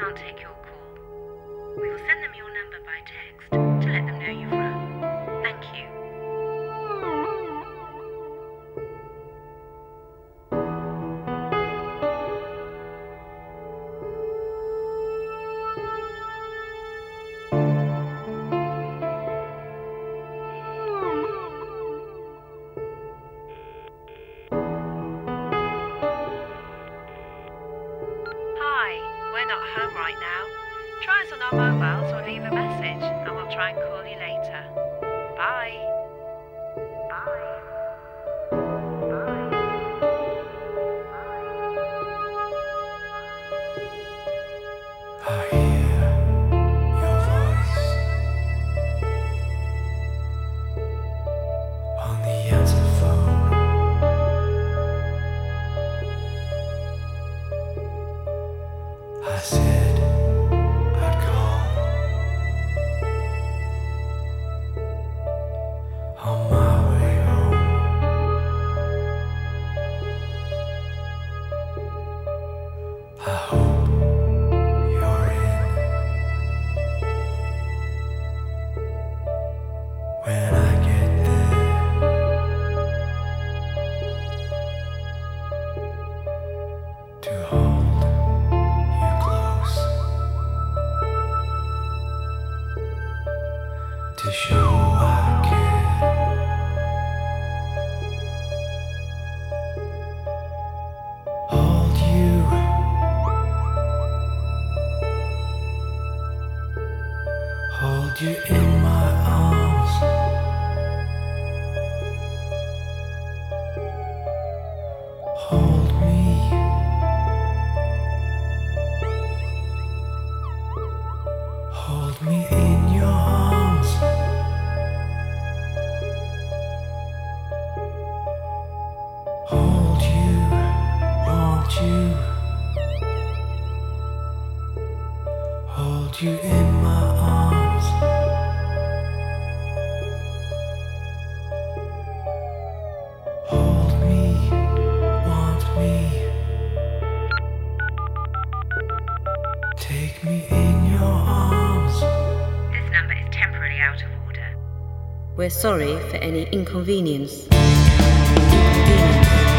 can't take your call. We will send them your number by text to let them know you've rung. Thank you. Hi, we're not home right now. Try us on our mobiles or leave a message and we'll try and call you later. Bye. I hear your voice on the answer phone. I said I'd call on my way home. I hope you're in when I get there. To hold you close, to show I care. Hold you, hold you in my arms. Hold me, hold me in your arms. Hold you, want you. Hold you in my arms. Hold me, want me. Take me in your arms. This number is temporarily out of order. We're sorry for any inconvenience.